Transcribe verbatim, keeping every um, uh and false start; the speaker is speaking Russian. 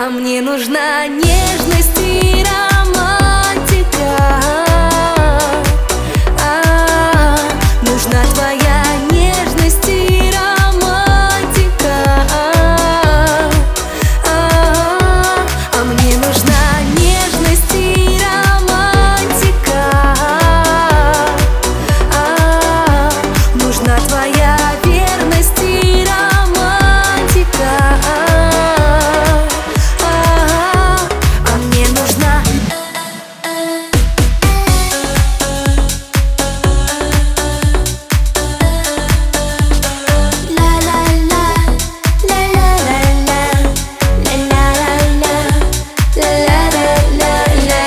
А мне нужна нежность и романтика. А, нужна твоя нежность и романтика. А, а, а мне нужна нежность и романтика. А, нужна твоя